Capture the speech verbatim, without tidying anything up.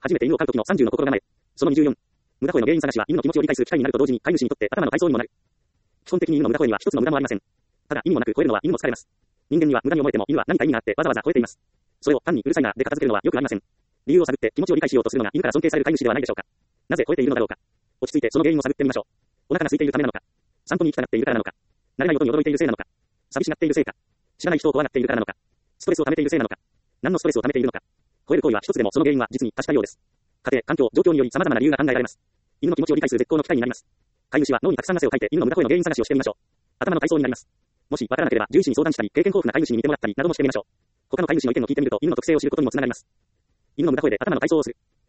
初めて犬を飼う時のさんじゅうの心構え。そのにじゅうよん。無駄声の原因探しは犬の気持ちを理解する機会になると同時に飼い主にとって頭の体操にもなる。基本的に犬の無駄声には一つの無駄もありません。ただ意味もなく吠えるのは犬も疲れます。人間には無駄に思えても犬は何か意味があってわざわざ吠えています。それを単にうるさいなで片付けるのは良くありません。理由を探って気持ちを理解しようとするのが犬から尊敬される飼い主ではないでしょうか。なぜ吠えているのだろうか。落ち着いてその原因を探ってみましょう。お腹が空いているためなのか。散歩に行きたがっているからなのか。慣れない音に驚いているせいなのか。寂しがっているせいか。知らない人を怖がっているからなのか。ストレスを溜めているせいなのか。何のストレスを溜めているのか。吠える行為は一つでもその原因は実に多種多様です。家庭、環境、状況により様々な理由が考えられます。犬の気持ちを理解する絶好の機会になります。飼い主は脳にたくさん汗をかいて犬の無駄声の原因探しをしてみましょう。頭の体操になります。もしわからなければ獣医師に相談したり、経験豊富な飼い主に見てもらったりなどもしてみましょう。他の飼い主の意見を聞いてみると犬の特性を知ることにもつながります。犬の無駄声で頭の体操をする。